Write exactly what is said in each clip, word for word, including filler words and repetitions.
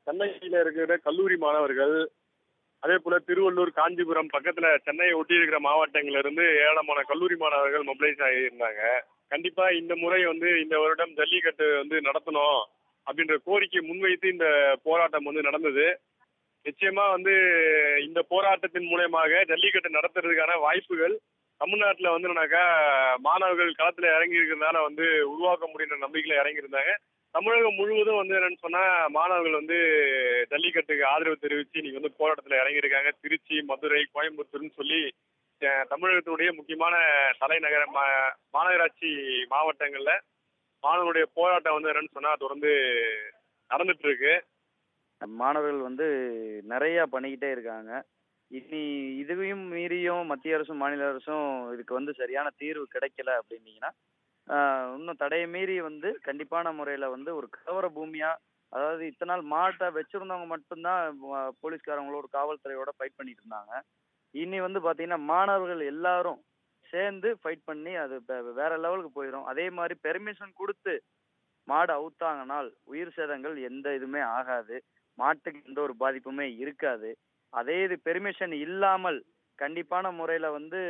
சென்னையில இருக்கிற கல்லூரி மாணவர்கள், அதே போல திருவள்ளூர், காஞ்சிபுரம் பக்கத்துல சென்னையை ஒட்டி இருக்கிற மாவட்டங்கள்ல இருந்து ஏராளமான கல்லூரி மாணவர்கள் மொபிலைஸ் ஆகியிருந்தாங்க. கண்டிப்பா இந்த முறை வந்து இந்த வருடம் ஜல்லிக்கட்டு வந்து நடத்தணும் அப்படின்ற கோரிக்கை முன்வைத்து இந்த போராட்டம் வந்து நடந்தது. நிச்சயமா வந்து இந்த போராட்டத்தின் மூலயமாக ஜல்லிக்கட்டு நடத்துறதுக்கான வாய்ப்புகள் தமிழ்நாட்டுல வந்து என்னன்னாக்கா மாணவர்கள் களத்துல இறங்கி இருக்கிறதுனால வந்து உருவாக்க முடியுன்ற நம்பிக்கையில இறங்கி இருந்தாங்க. தமிழகம் முழுவதும் வந்து என்னன்னு சொன்னா மாணவர்கள் வந்து ஜல்லிக்கட்டுக்கு ஆதரவு தெரிவிச்சு இன்னைக்கு வந்து போராட்டத்துல இறங்கியிருக்காங்க. திருச்சி, மதுரை, கோயம்புத்தூர்னு சொல்லி அஹ், தமிழகத்துடைய முக்கியமான தலைநகர மா மாநகராட்சி மாவட்டங்கள்ல மாணவர்களுடைய போராட்டம் வந்து என்னன்னு சொன்னா தொடர்ந்து நடந்துட்டு இருக்கு. மாணவர்கள் வந்து நிறைய பண்ணிக்கிட்டே இருக்காங்க. இனி இதுவையும் மீறியும் மத்திய அரசும், மாநில அரசும் இதுக்கு வந்து சரியான தீர்வு கிடைக்கல அப்படின்னீங்கன்னா, ஆஹ் இன்னும் தடையை மீறி வந்து கண்டிப்பான முறையில வந்து ஒரு கலவர பூமியா, அதாவது இத்தனை நாள் மாட்டை வச்சிருந்தவங்க மட்டும்தான் வ- போலீஸ்காரங்களோட காவல்துறையோட ஃபைட் பண்ணிட்டு இருந்தாங்க. இனி வந்து பாத்தீங்கன்னா மாணவர்கள் எல்லாரும் சேர்ந்து ஃபைட் பண்ணி அது வே- வேற லெவலுக்கு போயிடும். அதே மாதிரி பெர்மிஷன் கொடுத்து மாடு அவுத்தாங்கனால் உயிர் சேதங்கள் எந்த இதுவுமே ஆகாது. மாட்டுக்கு எந்த ஒரு பாதிப்புமே இருக்காது. அதே இது பெர்மிஷன் இல்லாமல் கண்டிப்பான முறையில வந்து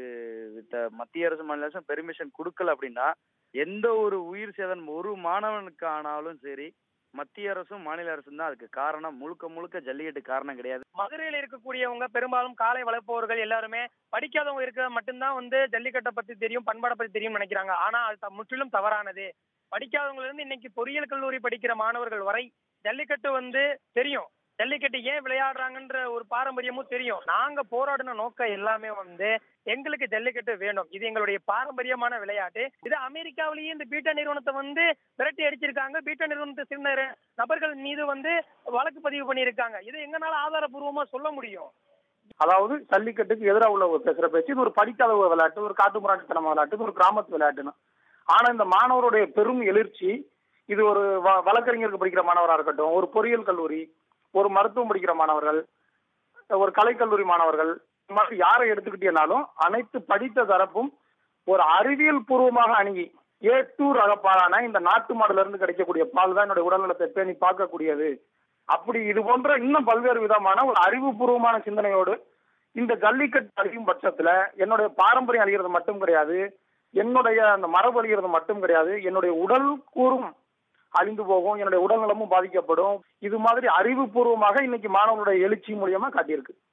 த- மத்திய அரசு, மாநில அரசு பெர்மிஷன் கொடுக்கல அப்படின்னா எந்த ஒரு உயிர் சேதம் ஒரு மாணவனுக்கு ஆனாலும் சரி, மத்திய அரசும் மாநில அரசும் தான் அதுக்கு காரணம். முழுக்க முழுக்க ஜல்லிக்கட்டு காரணம் கிடையாது. மதுரையில இருக்கக்கூடியவங்க பெரும்பாலும் காளை வளர்ப்பவர்கள் எல்லாருமே படிக்காதவங்க இருக்கிற மட்டும்தான் வந்து ஜல்லிக்கட்டை பத்தி தெரியும், பண்பாடை பத்தி தெரியும் நினைக்கிறாங்க. ஆனா அது த- முற்றிலும் தவறானது. படிக்காதவங்க இருந்து இன்னைக்கு பொறியியல் கல்லூரி படிக்கிற மாணவர்கள் வரை ஜல்லிக்கட்டு வந்து தெரியும். ஜல்லிக்கட்டு ஏன் விளையாடுறாங்கன்ற ஒரு பாரம்பரியமும் தெரியும். நாங்க போராடின நோக்கம் எல்லாமே வந்து எங்களுக்கு ஜல்லிக்கட்டு வேணும், இது எங்களுடைய பாரம்பரியமான விளையாட்டு. இது அமெரிக்காவிலேயே இந்த பீட்டா நிறுவனத்தை வந்து விரட்டி அடிச்சிருக்காங்க. பீட்டா நிறுவனத்தை சேர்ந்த நபர்கள் மீது வந்து வழக்கு பதிவு பண்ணியிருக்காங்க. இது எங்களால ஆதாரபூர்வமா சொல்ல முடியும். அதாவது ஜல்லிக்கட்டுக்கு எதிராக உள்ள ஒரு பேசுற பேச்சு, இது ஒரு படிக்காத ஒரு விளையாட்டு, ஒரு காட்டு முராட்டித்தனம் விளையாட்டு, இது ஒரு கிராமத்து விளையாட்டுன்னு. ஆனா இந்த மாணவருடைய பெரும் எழுச்சி, இது ஒரு வ- வழக்கறிஞருக்கு படிக்கிற மாணவராக இருக்கட்டும், ஒரு பொறியியல் கல்லூரி, ஒரு மருத்துவம் படிக்கிற மாணவர்கள், ஒரு கலைக்கல்லூரி மாணவர்கள், இந்த மாதிரி யாரை எடுத்துக்கிட்டீங்கன்னாலும் அனைத்து படித்த தரப்பும் ஒரு அறிவியல் பூர்வமாக அணுகி ஏ டூ ரக பாலான இந்த நாட்டு மாடுல இருந்து கிடைக்கக்கூடிய பால் தான் என்னுடைய உடல்நலத்தை பேணி பார்க்கக்கூடியது. அப்படி இது போன்ற இன்னும் பல்வேறு விதமான ஒரு அறிவுபூர்வமான சிந்தனையோடு இந்த ஜல்லிக்கட்டு அழியும் பட்சத்துல என்னுடைய பாரம்பரியம் அழிகிறது மட்டும் கிடையாது, என்னுடைய அந்த மரபு அழிகிறது மட்டும் கிடையாது, என்னுடைய உடல் கூறும் அழிந்து போகும், என்னுடைய உடல் நலமும் பாதிக்கப்படும். இது மாதிரி அறிவுபூர்வமாக இன்னைக்கு மாணவர்களுடைய எழுச்சி மூலியமா காட்டியிருக்கு.